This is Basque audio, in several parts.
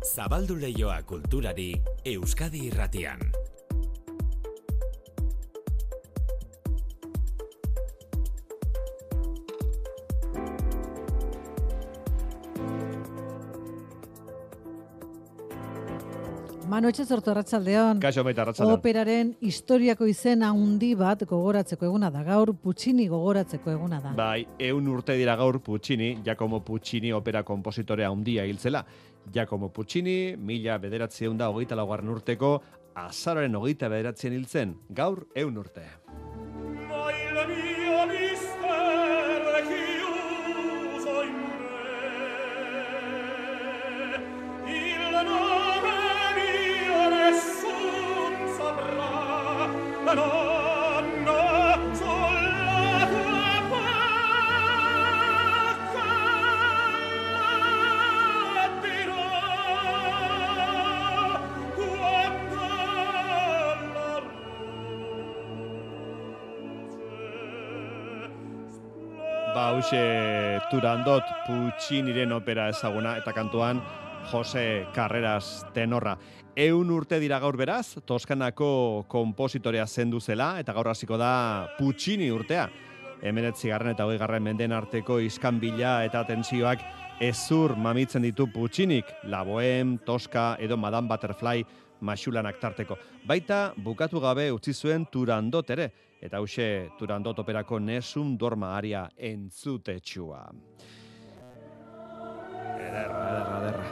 Zabaldu leioa kulturari Euskadi Irratian. Manu Etxezortu, arratsaldeon. Kaixo baita, arratsaldeon. Operaren historiako izena handi bat gogoratzeko eguna da. Gaur Puccini gogoratzeko eguna da. Bai, 100 urte dira gaur Puccini, Giacomo Puccini opera konpositore handia hiltzela. Giacomo Puccini, 1924 urteko azaroaren 29 hiltzen. Gaur 100 urte. Hauxe Turandot Pucciniren opera ezaguna eta kantuan Jose Carreras tenorra. 100 urte dira gaur beraz, Toskanako konpositorea zendu zela eta gaur hasiko da Puccini urtea. 19. eta 20. mendeen arteko iskanbila eta tentsioak ezur mamitzen ditu Puccinik, La Bohème, Tosca edo Madame Butterfly maxulanak tarteko. Baita bukatu gabe utzi zuen Turandot ere. Eta hauxe Turandot operako Nessun Dorma aria entzutetxua. Ederra.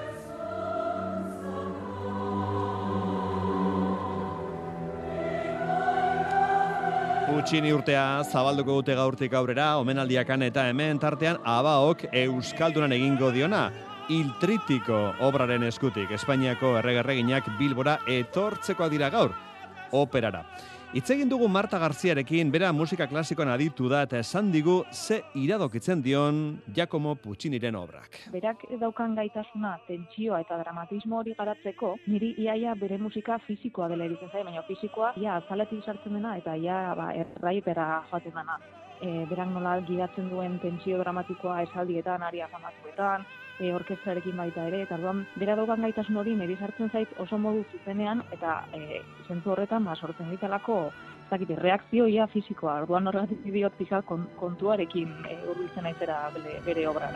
Puccini urtea zabalduko dute gaurtik aurrera, omenaldiakan eta hemen tartean abaok Euskaldunan egingo diona. Il Tritiko obraren eskutik, Espainiako erreginak Bilbora etortzekoak dira gaur, operara. Hitz egin dugu Marta Garziarekin, bera musika klasikoan aditu da eta esan digu ze iradokitzen dion Giacomo Pucciniren obrak. Berak daukan gaitasuna, tentsioa eta dramatismo hori garatzeko, niri iaia bere musika fisikoa dela iruditzen zaio, baina fisikoa ia azaletik sartzen dena eta ia erraipera joaten dena. Berak nola gidatzen duen tentsio dramatikoa esaldietan, aria famatuetan, orkestrarekin baita ere, eta orduan bera daukan gaitasun hori niri sartzen zait oso modu zuzenean eta zentzu horretan sortzen ditalako reakzioa fisikoa. Orduan horregatik diot pixka kontuarekin hurbiltzen naizera bere obrara.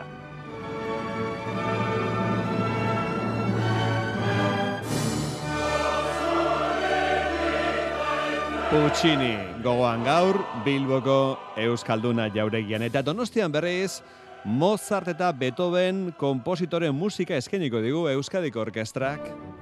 Puccini gogoan gaur, Bilboko Euskalduna jauregian. Eta Donostian berriz, Mozart eta Beethoven konpositoren musika eskainiko digu Euskadiko Orkestrak.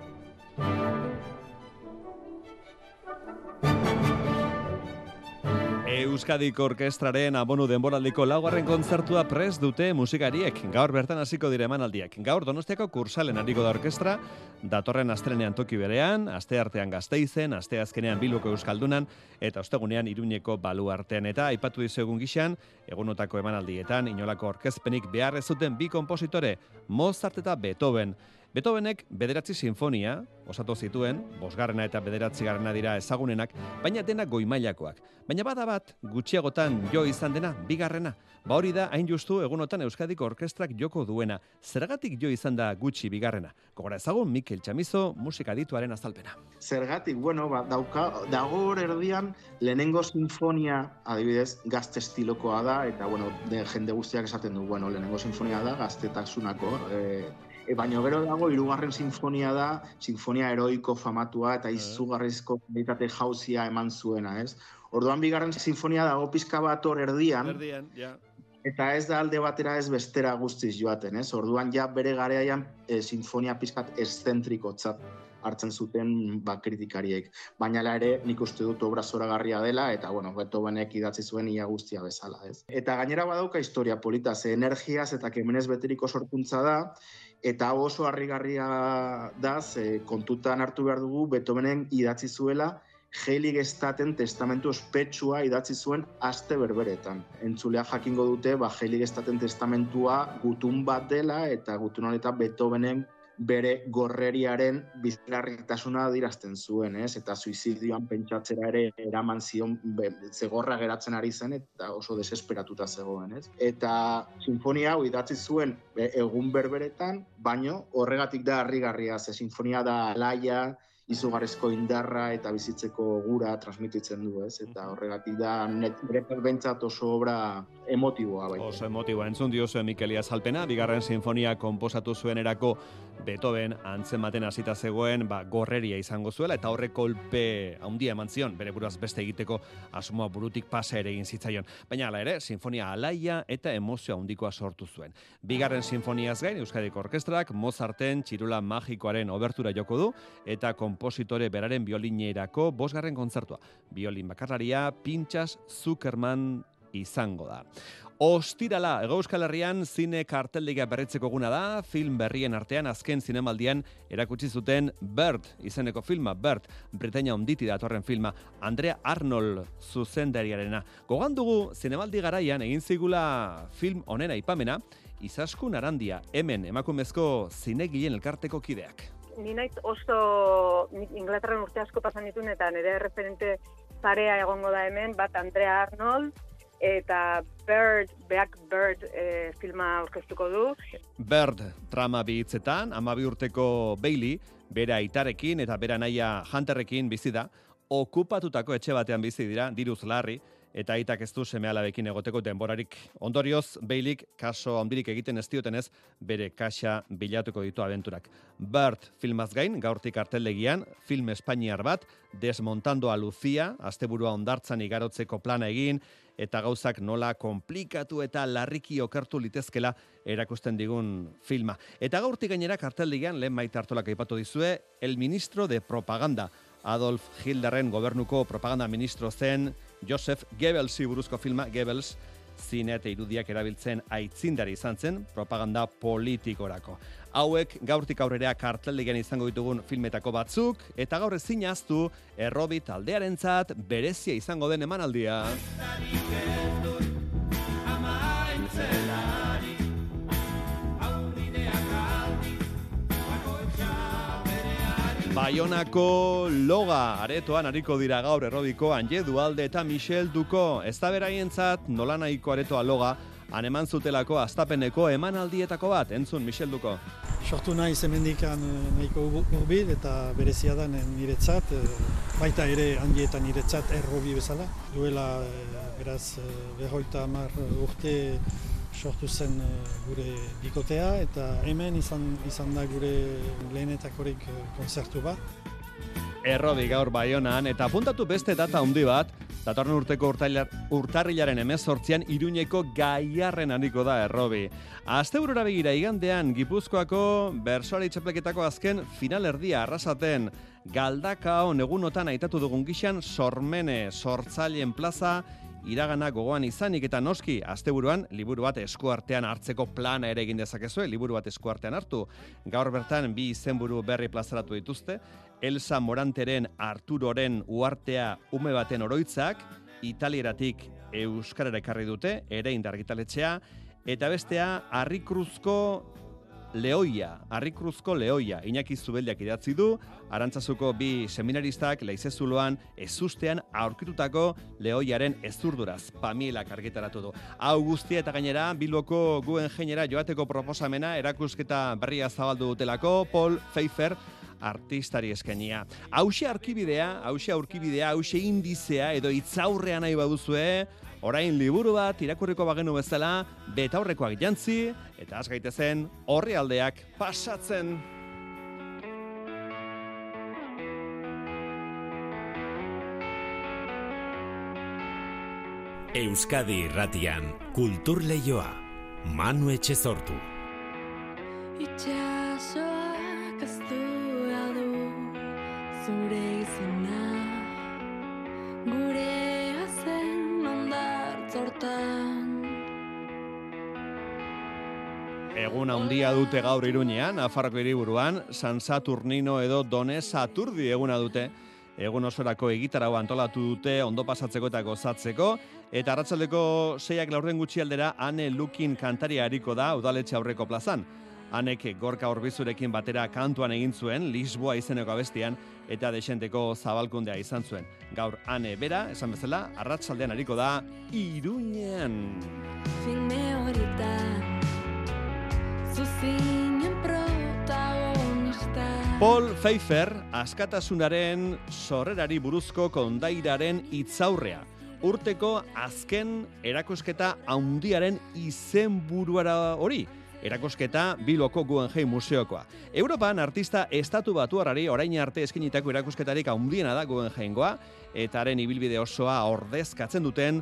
Euskadiko Orkestraren abonu denboraldiko laugarren kontzertua prest dute musikariek. Gaur bertan hasiko dire emanaldiak. Gaur Donostiako Kursalen hariko da orkestra, datorren astelenean toki berean, asteartean Gasteizen, asteazkenean Bilboko Euskaldunan, eta ostegunean Iruñeko Baluartean. Eta aipatu dizuegun gixan, egunotako emanaldietan, inolako orkezpenik behar ez zuten bi konpositore, Mozart eta Beethoven. Beethovenek 9 sinfonia osatu zituen, 5. eta 9. dira ezagunenak, baina denak goi-mailakoak. Baina bada bat, gutxiagotan jo izan dena, 2. Hori da, hain justu, egunotan Euskadiko Orkestrak joko duena. Zergatik jo izan da gutxi 2. Gogora ezagun, Mikel Txamizo, musika adituaren azalpena. Zergatik, dago hor erdian, lehenengo sinfonia, adibidez, gazte estilokoa da, eta, jende guztiak esaten du, lehenengo sinfonia da, gaztetaksunako, baina gero dago, 3. sinfonia da, sinfonia heroiko famatua eta izugarrizko qualitate jauzia eman zuena, ez? Orduan 2. sinfonia dago pizka bat hor erdian, ja. Eta ez da alde batera ez bestera guztiz joaten, ez? Orduan ja bere garaian sinfonia pizkat eszentrikotzat hartzen zuten kritikariek. Baina ere nik uste dut obra zoragarria dela eta Beethovenek idatzi zuen ia guztia bezala, ez? Eta gainera badauka historia polita, ze energiaz eta kemenez beteriko sorkuntza da, eta oso harrigarria da, kontutan hartu behar dugu Beethovenen idatzi zuela Heiligestaten testamentu ospetsua idatzi zuen aste berberetan. Entzulea jakingo dute, Heiligestaten testamentua gutun bat dela eta gutun honetan Beethovenen bere gorreriaren bizlarritasuna adierazten zuen, ez? Eta suizidioan pentsatzera ere eraman zion zegorra geratzen ari zen eta oso desesperatuta zegoen, ez? Eta sinfonia hau idatzi zuen egun berberetan, baino horregatik da harrigarria, ze sinfonia da alaia, izugarrizko indarra eta bizitzeko gura transmititzen du, ez? Eta horregatik da niretzat behintzat oso obra emotiboa baita. Oso emotiboa, entzun diozu Mikelia azalpena, bigarren sinfonia konposatu zuenerako Beethoven antzematen hasita zegoen, gorreria izango zuela, eta horrek kolpe handia eman zion, bere buruaz beste egiteko asmoa burutik pasa ere egin zitzaion. Baina hala ere, sinfonia alaia eta emozio handikoa sortu zuen. Bigarren sinfoniaz gain, Euskadiko Orkestrak Mozarten Txirula Magikoaren obertura joko du, eta konpositore beraren biolinerako 5. kontzertua. Biolin bakarlaria Pintxas Zuckerman izango da. Ostirala, Hego Euskal Herrian zine karteldegia berritzeko eguna da, film berrien artean azken zinemaldian erakutsi zuten Bird izeneko filma, Bird, Britainia onditi datorren filma, Andrea Arnold zuzendariarena. Gogan dugu zinemaldi garaian egin zigula film honen aipamena, Izaskun Arandia, hemen emakumezko zinegileen elkarteko kideak. Ni naiz oso Inglaterran urte asko pasan ditun eta nire referente zarea egongo da hemen, bat Andrea Arnold, eta Black Bird filma aurkeztuko du. Bird trama bi hitzetan, 12 urteko Bailey, bera aitarekin eta bera anaia Hunterrekin bizi da, okupatutako etxe batean bizi dira, diruz larri, eta aitak ez du seme-alabekin egoteko denborarik. Ondorioz, Baileyk kaso handirik egiten ez diotenez, bere kaxa bilatuko ditu abenturak. Bird filmaz gain, gaurtik arteldegian, film espainiar bat, Desmontando a Lucia, asteburua hondartzan igarotzeko plana egin, eta gauzak nola komplikatu eta larriki okertu litezkela erakusten digun filma. Eta gaurtik gainera karteldegian, lehen Maite Artolak aipatu dizue, El Ministro de Propaganda. Adolf Hitlerren gobernuko propaganda ministro zen Joseph Goebbelsi buruzko filma. Goebbels zine eta irudiak erabiltzen aitzindari izan zen propaganda politikorako. Hauek gaurtik aurrera karteldegian izango ditugun filmetako batzuk, eta gaur ezin ahaztu Errobi taldearentzat berezia izango den emanaldia. Baionako Loga aretoan ariko dira gaur Errobiko Anje Dualde eta Michel Duko. Ez da beraientzat nolanahiko aretoa Loga, han eman zutelako astapeneko emanaldietako bat, entzun Michel Duko. Sortu naiz hemendikan nahiko hurbil eta berezia da niretzat, baita ere Anje eta niretzat Errobi bezala. Duela beraz 50 urte sortu zen gure bikotea eta hemen izan da gure lehenetakorik kontzertu bat. Errobi gaur Baionan eta apuntatu beste data handi bat, datorren urteko urtarrilaren 18an Iruñeko Gaiarren ariko da Errobi. Asteburura begira igandean Gipuzkoako bertsoari txapelketako azken finalerdia arrasaten Galdakao egunotan aitatu dugun gixan Sormene sortzaileen plaza iragana gogoan izanik eta noski asteburuan liburu bat eskuartean hartzeko plana ere egin dezakezue, liburu bat eskuartean hartu. Gaur bertan 2 izenburu berri plazaratu dituzte, Elsa Moranteren Arturoren uhartea ume baten oroitzak, italieratik euskarara ekarri dute, ere argitaletxea, eta bestea Harrikruzko Lehoia, Iñaki Zubeldiak idatzi du, Arantzazuko 2 seminaristak Leizezuloan ezustean aurkitutako Lehoiaren ezurduraz, Pamielak argitaratu du. Hau guztia eta gainera, Bilboko Guggenheimera joateko proposamena erakusketa berria zabaldu dutelako, Paul Pfeiffer artistari eskainia. Hauxe aurkibidea, hauxe indizea edo itzaurrean nahi baduzue, orain liburu bat irakurriko bagenu bezala, betaurrekoak jantzi, eta has gaitezen orrialdeak pasatzen. Euskadi Irratian, Kultur Leioa, Manu Etxezortu. Itxasoak aztua du zure izena, gure azen ondartzortan. Egun handia dute gaur Iruñean, Nafarroko hiriburuan, San Saturnino edo Done Saturdi eguna dute. Egun osorako egitarau antolatu dute ondo pasatzeko eta gozatzeko, eta arratsaldeko 6 laurden gutxi aldera Ane Lukin kantaria hariko da udaletxe aurreko plazan. Hanek Gorka Orbizurekin batera kantuan egin zuen, Lisboa izeneko abestian, eta desenteko zabalkundea izan zuen. Gaur Ane bera, esan bezala, arratsaldean ariko da Iruñean. Filme horietan zuzinen protagonista. Paul Pfeiffer, askatasunaren sorrerari buruzko kondairaren hitzaurrea. Urteko azken erakusketa handiaren izenburuara hori. Erakusketa Bilboko Guggenheim Museokoa. Europan artista estatu batuarrari orain arte eskinitako erakusketarik handiena da Guggenheimgoa, eta haren ibilbide osoa ordezkatzen duten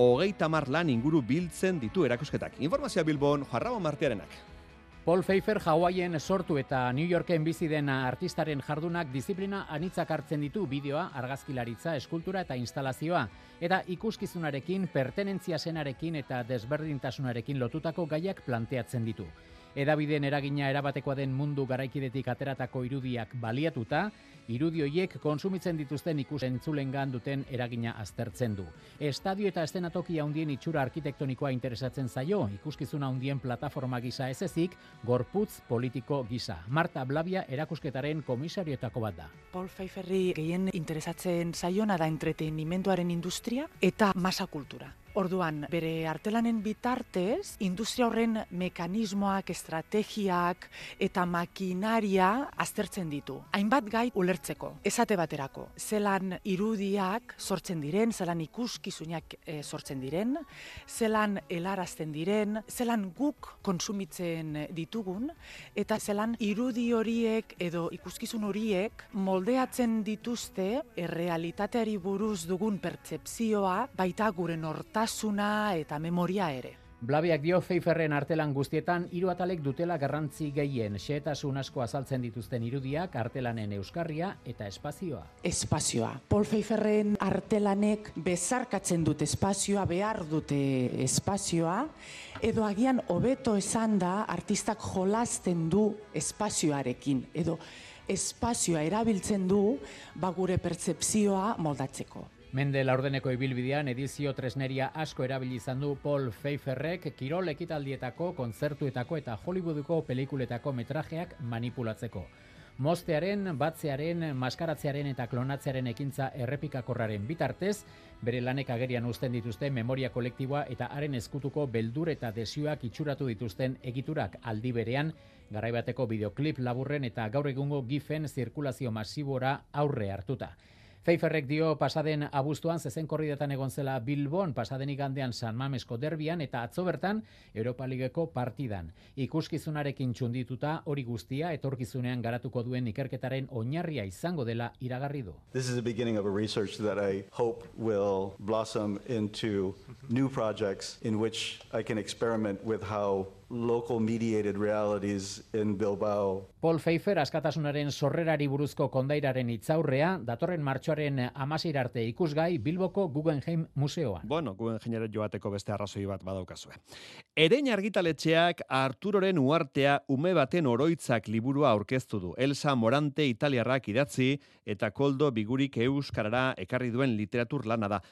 30 lan inguru biltzen ditu erakusketak. Informazioa Bilbon, Jarrabo Martiarenak. Paul Pfeiffer Hawaien sortu eta New Yorken bizi den artistaren jardunak disiplina anitzak hartzen ditu bideoa, argazkilaritza, eskultura eta instalazioa, eta ikuskizunarekin, pertenentzia senarekin eta desberdintasunarekin lotutako gaiak planteatzen ditu. Edabideen eragina erabatekoa den mundu garaikidetik ateratako irudiak baliatuta, irudi horiek kontsumitzen dituzten ikus-entzulengan duten eragina aztertzen du. Estadio eta eszenatoki handien itxura arkitektonikoa interesatzen zaio, ikuskizuna handien plataforma gisa ez ezik, gorputz politiko gisa. Marta Blabia erakusketaren komisarioetako bat da. Paul Pfeifferri gehien interesatzen zaiona da entretenimenduaren industria eta masa kultura. Orduan, bere artelanen bitartez, industria horren mekanismoak, estrategiak eta makinaria aztertzen ditu. Hainbat gai ulertzeko, esate baterako, zelan irudiak sortzen diren, zelan ikuskizunak sortzen diren, zelan helarazten diren, zelan guk kontsumitzen ditugun, eta zelan irudi horiek edo ikuskizun horiek moldeatzen dituzte errealitateari buruz dugun pertzepzioa, baita gure nortasuna eta memoria ere. Blabiak dio Pfeifferren artelan guztietan 3 atalek dutela garrantzi gehien, xehetasun asko azaltzen dituzten irudiak, artelanen euskarria eta espazioa. Espazioa. Paul Pfeifferren artelanek bezarkatzen dute espazioa, behar dute espazioa, edo agian hobeto esan da artistak jolasten du espazioarekin, edo espazioa erabiltzen du gure pertzepzioa moldatzeko. Mende laurdeneko ibilbidean edizio tresneria asko erabili izan du Paul Pfeifferrek kirol ekitaldietako, kontzertuetako eta Hollywoodeko pelikuletako metrajeak manipulatzeko. Moztearen, batzearen, maskaratzearen eta klonatzearen ekintza errepikakorraren bitartez, bere lanek agerian uzten dituzte memoria kolektiboa eta haren ezkutuko beldur eta desioak itxuratu dituzten egiturak aldi berean, garaibateko bideoklip laburren eta gaur egungo gifen zirkulazio masibora aurre hartuta. Pfeifferrek dio pasaden abuztuan zezen korridetan egon zela Bilbon, pasaden igandean San Mamesko derbian eta atzo bertan Europa Ligeko partidan. Ikuskizunarekin txundituta hori guztia etorkizunean garatuko duen ikerketaren oinarria izango dela iragarri du. This is the beginning of a research that I hope will blossom into new projects in which I can experiment with how local mediated realities in Bilbao. Paul Pfeiffer askatasunaren sorrerari buruzko kondairaren hitzaurrea datorren martxoaren 16 arte ikusgai Bilboko Guggenheim Museoan. Bueno, Guggenheimera joateko beste arrazoi bat badaukazue. Erein argitaletxeak Arturoren uhartea ume baten oroitzak liburua aurkeztu du. Elsa Morante italiarrak idatzi eta Koldo Bigurik euskarara ekarri duen literatur lana da.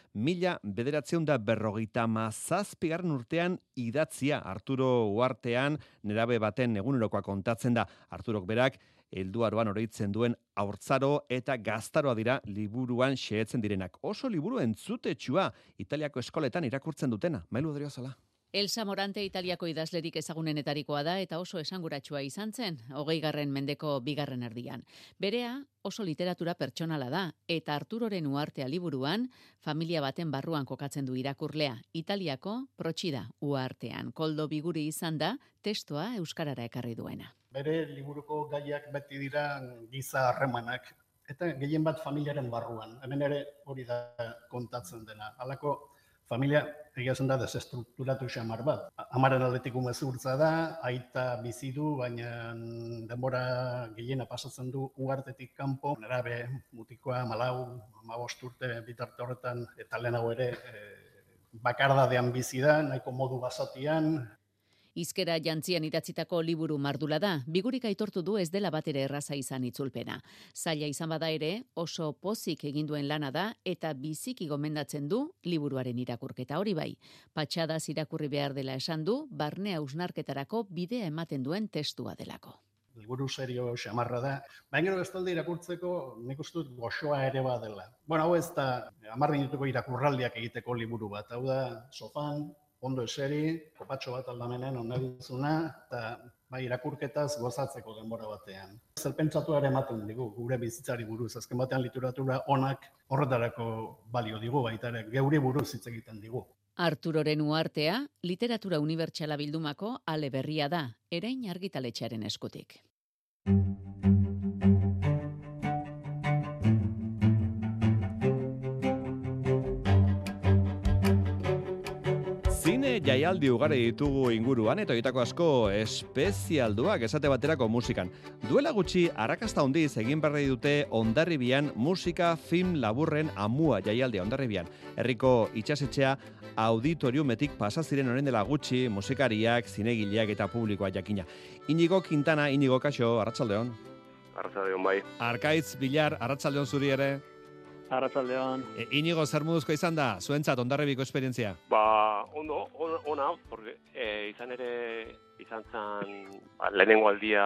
1957 urtean idatzia Arturo uhartean nerabe baten egunerokoa kontatzen da. Arturok berak helduaroan oroitzen duen haurtzaro eta gaztaroa dira liburuan xehetzen direnak. Oso liburu entzutetsua Italiako eskoletan irakurtzen dutena. Mailu Odriozala. Elsa Morante Italiako idazlerik ezagunenetarikoa da eta oso esanguratsua izan zen, 20. mendeko 2. erdian. Berea oso literatura pertsonala da eta Arturoren uhartea liburuan familia baten barruan kokatzen du irakurlea. Italiako Protxida uhartean. Koldo Biguri izan da testua euskarara ekarri duena. Bere liburuko gaiak beti dira giza harremanak eta gehien bat familiaren barruan. Hemen ere hori da kontatzen dena. Halako familia egia zen da desestrukturatu xamar bat. Amaren aldetik umezurtza da, aita bizi du, baina denbora gehiena pasatzen du uhartetik kanpo. Nerabe mutikoa 14-15 urte bitarte horretan eta lehenago ere bakardadean bizi da, nahiko modu basatian. Hizkera jantzian idatzitako liburu mardula da, Bigurik aitortu du ez dela batere erraza izan itzulpena. Zaila izan bada ere, oso pozik egin duen lana da eta biziki gomendatzen du liburuaren irakurketa hori bai. Patxadaz irakurri behar dela esan du, barne hausnarketarako bidea ematen duen testua delako. Liburu serio xamarra da, baina bestalde irakurtzeko nik uste dut goxoa ere badela. Bueno, hau ez da 10 minutuko irakurraldiak egiteko liburu bat, hau da sofan, ondo eseri, kopatxo bat aldamenean onagizuna, eta irakurketaz gozatzeko denbora batean. Zerpentsatu ere ematen digu, gure bizitzari buruz, azken batean literatura onak horretarako balio digu, baita ere geuri buruz hitz egiten digu. Arturoren Uhartea, literatura unibertsala bildumako ale berria da, Erein argitaletxearen eskutik. Zine jaialdi ugari ditugu inguruan eta horietako asko espezialduak esate baterako musikan. Duela gutxi arrakasta handiz egin berri dute Hondarribian musika film laburren amua jaialdia Hondarribian. Herriko itsasetxea auditoriumetik pasa ziren orain dela gutxi musikariak, zinegileak eta publikoa jakina. Inigo Quintana, Inigo kaixo, arratsaldeon. Arratsaldeon bai. Arkaitz Bilar, arratsaldeon zuri ere. Arratsaldeon. Inigo, zer moduzko izan da, zuentzat Hondarribiko esperientzia? Ona, porque izan zan, lehenengo aldia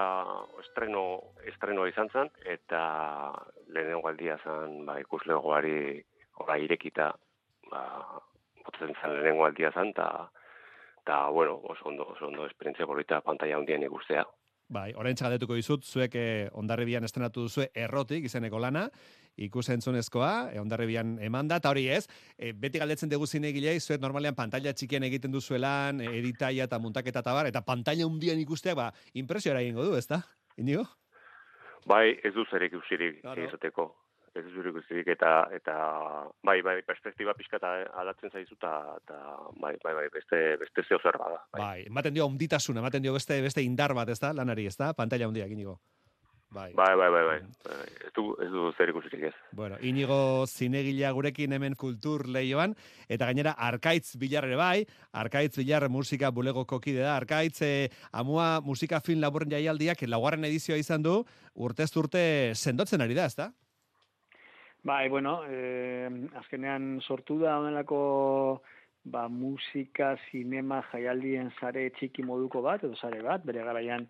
estreno izan zan, eta lehenengo aldia zan ikuslegoari irekita, botatzen zan lehenengo aldia zan, eta bueno, oso ondo esperientzia polita pantalla handien ikustea. Bai, orain txagaldetuko dizut, zuek Hondarribian estrenatu duzue Errotik izeneko lana, ikusentzunezkoa, Hondarribian emanda, eta hori ez, beti galdetzen dugu zinegilei, zuek normalean pantalla txikien egiten duzuelan, editaia eta muntaketa tabar, eta pantalla hundian ikusteak, impresio eragingo du, ezta? Inigo? Bai, ez du zer ikusirik izateko. Ez du ikusirik eta bai, perspektiba pixkata aldatzen zaizu eta bai, beste zeo zer bada. Bai, ematen dio hunditasuna, ematen dio beste indar bat, ezta? Lanari, ezta? Pantalla hundiak, Inigo. Bai. Ez du zer ikusirik ez. Bueno, Inigo zinegilea gurekin hemen kultur lehioan, eta gainera Arkaitz Bilar ere bai, Arkaitz Bilar musika bulegoko kide da, Arkaitz amua musika film laburren jaialdiak, 4. edizioa izan du, urtez urte sendotzen ari da, ezta? Bai, bueno, azkenean sortu da honelako musika, zinema, jaialdien sare txiki moduko bat, edo sare bat, bere garaian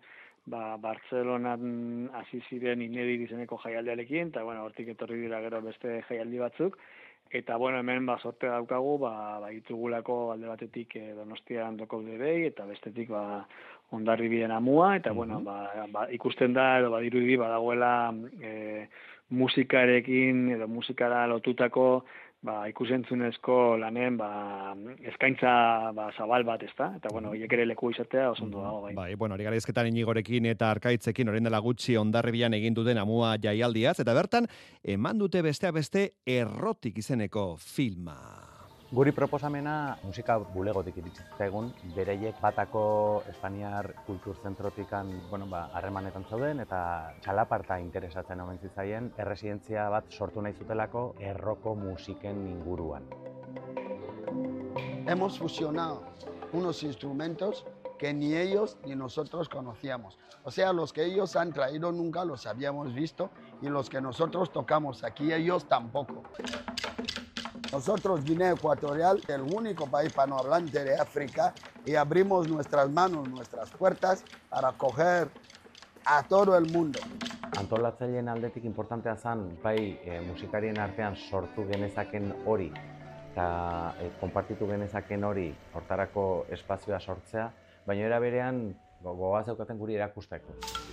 Bartzelonan hasi ziren Inedir izeneko jaialdiarekin, eta bueno, hortik etorri dira gero beste jaialdi batzuk, eta bueno, hemen sorte daukagu, ditugulako alde batetik Donostian Dokaude Bei, eta bestetik Hondarribien amua, eta bueno, ikusten da, edo badirudi badagoela musikarekin edo musikara lotutako ikusentzunezko lanen eskaintza zabal bat, ezta? Eta bueno, hiek ere leku izatea oso ondo dago, bai. Bai, bueno, ari gara hizketan Inigorekin eta Arkaitzekin orain dela gutxi Hondarribian egin duten amua jaialdiaz, eta bertan eman dute besteak beste Errotik izeneko filma. Guri proposamena musika bulegotik iritsi zitzaigun, bereiek batako Espainiar Kultur Zentrotikan, harremanetan zauden eta txalaparta interesatzen omen zitzaien erresidentzia bat sortu nahi zutelako erroko musiken inguruan. Hemos fusionado unos instrumentos que ni ellos ni nosotros conocíamos. O sea, los que ellos han traído nunca los habíamos visto y los que nosotros tocamos aquí ellos tampoco. Nosotros, Guinea Ecuatorial, el único país hispanohablante de África, y abrimos nuestras manos, nuestras puertas para acoger a todo el mundo. Antolatzaileen aldetik importantea zen, musikarien artean sortu genezaken hori, eta konpartitu genezaken hori hortarako espazioa sortzea, baina era berean gogoa zeukaten guri erakusteko.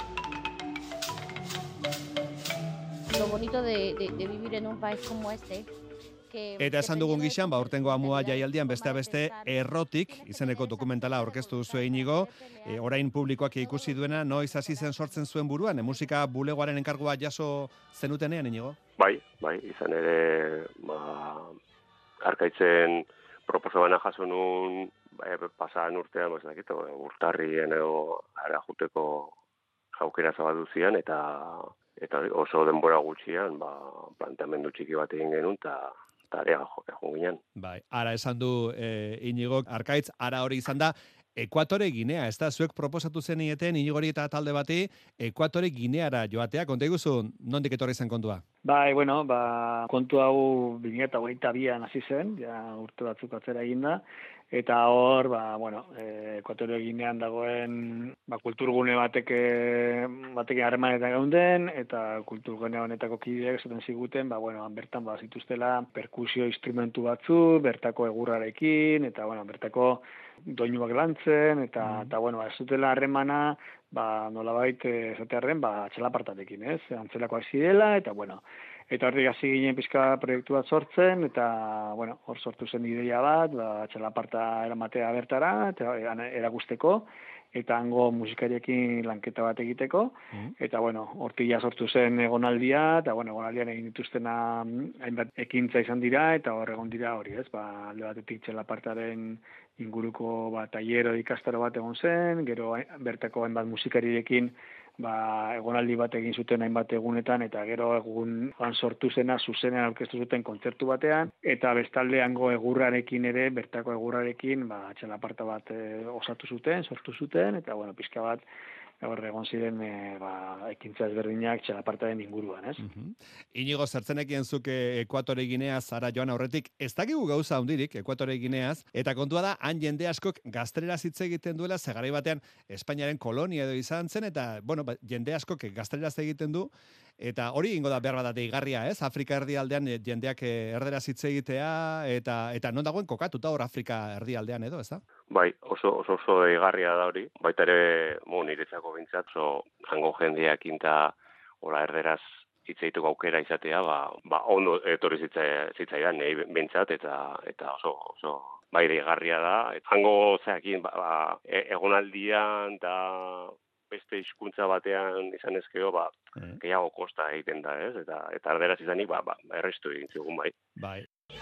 Lo bonito de vivir en un país como este. Eta esan dugun gixan, aurtengo amua jaialdian besteak beste Errotik izeneko dokumentala aurkeztu duzue Inigo, orain publikoak ikusi duena, noiz hasi zen sortzen zuen buruan, musika bulegoaren enkargua jaso zenutenean, Inigo? Bai, izan ere, Arkaitzen proposamena jaso nun, pasadan urtean, urtarrien edo arajuteko jaukera zabaldu zian, eta oso denbora gutxian, planteamendu txiki bat egin genuen, eta area jo ginen. Bai, ara esan du Inigo Arkaitz, ara hori izan da, Ekuatore Ginea, ez da, zuek proposatu zenieten Inigori eta talde bati Ekuatore Gineara joatea, konta iguzu, nondik etorri zen kontua? Bai, bueno, kontu hau 2022an hasi zen, ja urte batzuk atzera eginda, eta hor, Ekuatore Ginean dagoen kulturgune batekin harremanetan geunden, eta kulturgune honetako kideak esaten ziguten, bertan zituztela perkusio instrumentu batzu, bertako egurrarekin, eta bertako doinuak lantzen, eta ez zutela harremana, nolabait esatearren, txalapartarekin, ez? Antzelakoak zirela, eta eta hortik hasi ginen pizka proiektu bat sortzen, eta hor sortu zen ideia bat, txalaparta eramatea bertara, eta erakusteko, eta hango musikariekin lanketa bat egiteko, eta hortik ja sortu zen egonaldia, eta egonaldian egin dituztena hainbat ekintza izan dira, eta hor egon dira hori, ez? Alde batetik txalapartaren inguruko tailero ikastaro bat egon zen, gero bertako hainbat musikariekin egonaldi bat egin zuten hainbat egunetan, eta gero egun sortu zena zuzenean aurkeztu zuten kontzertu batean, eta bestalde hango egurrarekin ere, bertako egurrarekin txalaparta bat osatu zuten, sortu zuten, eta pixka bat hor egon ziren ekintza ezberdinak txalapartaren inguruan, ez? Inigo, zertzenekien zuk Ekuatore Gineaz ara joan aurretik, ez dakigu gauza hundirik Ekuatore Gineaz, eta kontua da, han jende askok gazteleraz hitz egiten duela, garai batean Espainiaren kolonia edo izan zen, eta jende askok gazteleraz egiten du, eta hori ingo da behar bat deigarria, ez? Afrika erdialdean jendeak erderaz hitz egitea, eta non dagoen kokatuta hor Afrika erdialdean edo, ez da? Bai, oso deigarria da hori, baita ere, niretzako bintzat, hango jendeakin eta erderaz hitz egiteko aukera izatea, ondo etorri zitzaidan, nahi bintzat, eta oso deigarria da. Hango zeakin, egonaldian eta beste hizkuntza batean izan ezkeo, gehiago kosta egiten da, ez? Eta erderaz izanik, errestu egin zigun, bai. Bai.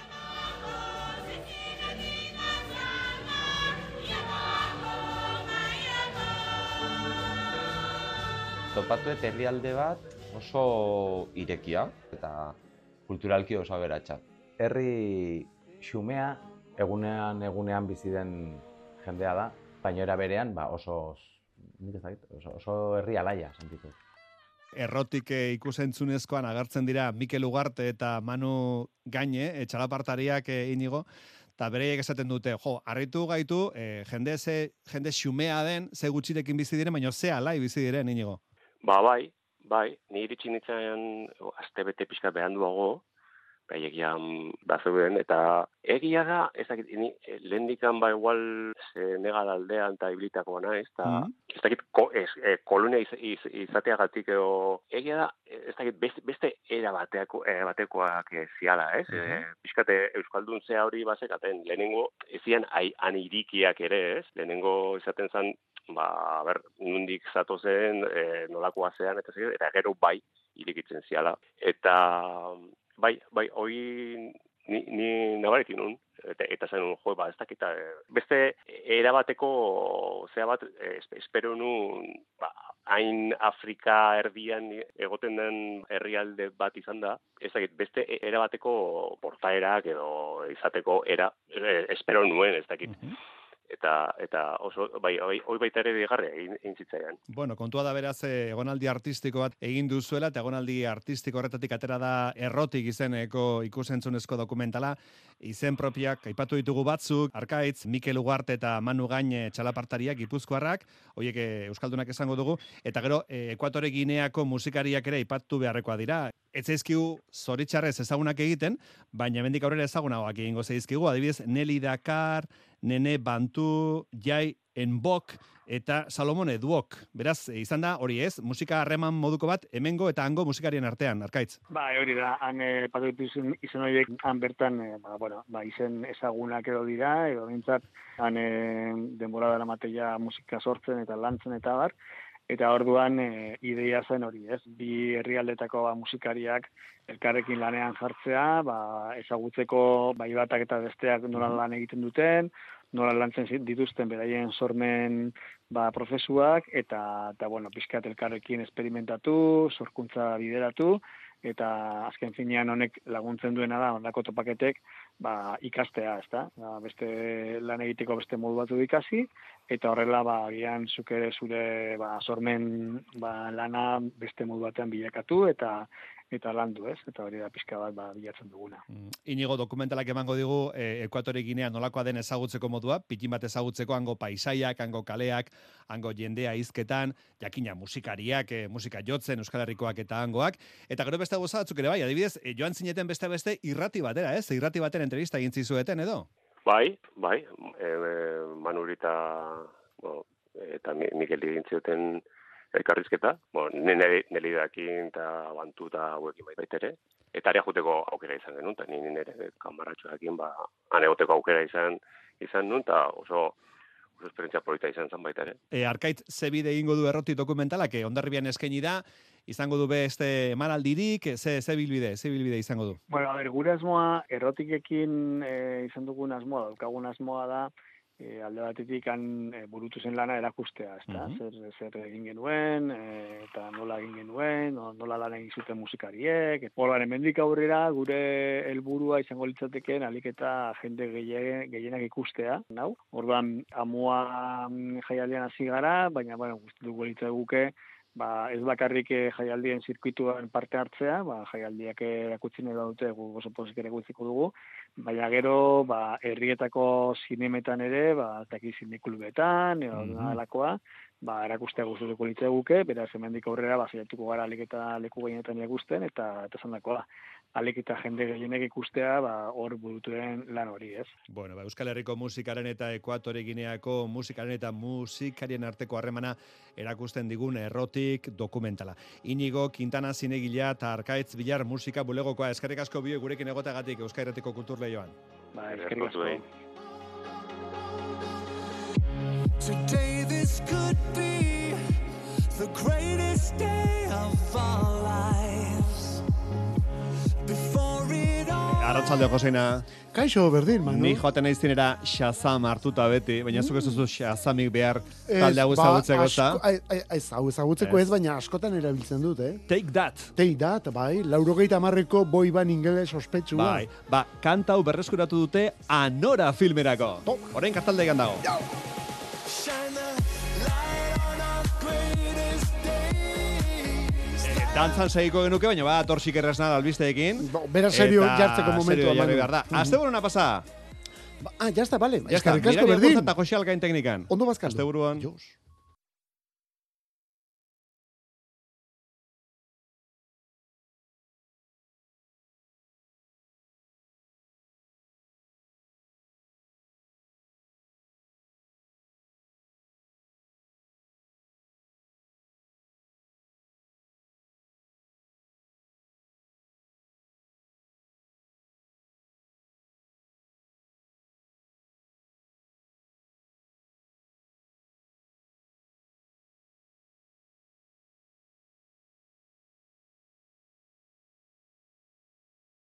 Topatu herrialde bat oso irekia eta kulturalki oso aberatsa. Herri xumea egunean bizi den jendea da, baina era berean oso herri alaia sentitu. Errotik ikusentzunezkoan agertzen dira Mikel Ugarte eta Manu Gaine, txalapartariak Inigo, eta bereiek esaten dute, harritu gaitu, jende xumea den, ze gutxirekin bizi diren, baina ze alai bizi diren, Inigo. Bai, ni iritsi nintzen astebete pixka behanduago, egian bazeuden, eta egia da, ezakit, lehendikan igual Senegal aldean eta ibilitakoa naiz, eta ezakit, kolonia izateagatik egia da, ezakit, beste era batekoak ziala, ez? Pixkate Euskaldun zea hori bazekaten, lehenengo ezian han irikiak ere, ez? Lehenengo izaten zen, nundik zato zen, nolakoa zean, eta gero irikitzen ziala. Eta hoi ni nabaritin nun, eta zen nun, ez dakita, beste erabateko zea bat, espero nun, hain Afrika erdian egoten den herrialde bat izan da, ez dakit, beste erabateko portaerak edo izateko espero nuen, ez dakit. Eta oso, hoi baita ere deigarria egin zitzaidan. Kontua da beraz, egonaldi artistiko bat egin duzuela, eta egonaldi artistiko horretatik atera da Errotik izeneko ikusentzunezko dokumentala, izen propiak aipatu ditugu batzuk, Arkaitz, Mikel Ugarte eta Manu Gaine txalapartariak, gipuzkoarrak, horiek euskaldunak esango dugu, eta gero Ekuatore Gineako musikariak ere aipatu beharrekoa dira. Ez zaizkigu zoritxarrez ezagunak egiten, baina hemendik aurrera ezagunagoak egingo zaizkigu, adibidez Nelly Dakar, Nene Bantu, Jai Enbok eta Salomone Duok. Beraz, izan da, hori ez, musika harreman moduko bat, hemengo eta hango musikarien artean, Arkaitz. Hori da, han patutu izen horiek, han bertan, izen ezagunak edo dira, edo bintzat, han denbora dara mateia musika sortzen eta lantzen eta bar, eta orduan ideia zen hori, ez? Bi herrialdetako musikariak elkarrekin lanean jartzea, ezagutzeko bai batak eta besteak nola lan egiten duten, nola lantzen dituzten beraien sormen prozesuak, eta pixkat elkarrekin esperimentatu, sorkuntza bideratu, eta azken finean honek laguntzen duena da, ondako topaketek, ikastea, ezta? Beste lan egiteko beste modu batzu ikasi, eta horrela, agian zuk ere zure sormen lana beste modu batean bilakatu, eta landu, ez? Eta hori da pixka bat bilatzen duguna. Inigo, dokumentalak emango digu Ekuatore Ginea nolakoa den ezagutzeko modua, pitin bat ezagutzeko hango paisaiak, hango kaleak, hango jendea hizketan, jakina musikariak, musika jotzen, Euskal Herrikoak eta hangoak, eta gero beste gauza batzuk ere bai, adibidez, joan zineten beste irrati batera, ez? Irrati baten entrevista egin zizueten edo? Bai, Manurita eta Mikel egin zioten elkarrizketa, neli dakin eta bantu eta hauekin baitere. Eta area juteko aukera izan genuen, eta nire kamaratxoakin anegoteko aukera izan nuen, eta oso esperientzia polita izan zen baita ere. Arkaitz, ze bide egingo du Errotik dokumentalak, Hondarribian eskaini da, izango du beste emanaldirik, ze bilbide izango du? Bueno, gure asmoa, Errotikekin izan dugun asmoa, daukagun asmoa da, alde batetik burutu zen lana erakustea, ezta? Zer egin genuen, eta nola egin genuen, nola lan egin zuten musikariek. Orduan, hemendik aurrera gure helburua izango litzateken alik eta jende gehienak ikustea, nau. Orduan, amua jaialdian hasi gara, baina gustatuko litzaiguke ez bakarrik jaialdien zirkuituan parte hartzea, jaialdiak erakutsi nahi dute gu oso pozik ere gutziko dugu, baina gero herrietako zinemetan ere, taki zineklubetan, alakoa, erakustea gustatuko litzaiguke, beraz hemendik aurrera saiatuko gara alik eta leku gehienetan ikusten, eta esandakoa, alik eta jende gehienek ikustea hor burutuen lan hori, ez? Bueno, Euskal Herriko musikaren eta Ekuatore Gineako musikaren eta musikarien arteko harremana erakusten digun Errotik dokumentala. Inigo, Quintana zinegilea eta Arkaitz Bilar musika bulegokoa. Eskerrik asko bioi gurekin egotagatik Euskal Herretiko kulturleioan. Eskerrik asko. Today this could be the greatest day of our lives. Arratsalde Joseina. Kaixo, berdin, Manu. Ni joaten naiz zinera Shazam hartuta beti, baina zuk ez duzu Shazamik behar talde hau ezagutzeko, eta? Ezagutzeko ez, baina askotan erabiltzen dut, Take That. Take That, bai. 80ko boy band ingeles ospetsua. Bai, kanta hau berreskuratu dute Anora filmerako. Orain kartaldegan dago. Dantzan segiko genuke, baina torsik erresna albisteekin. Bera serio jartzeko momentua. Serio jarri behar da. Asteburuna pasa. Ya está, vale. Ya está, mirari apuntzata Jose Alkain teknikan. Ondo bazkaldu. Asteburuan. Jos.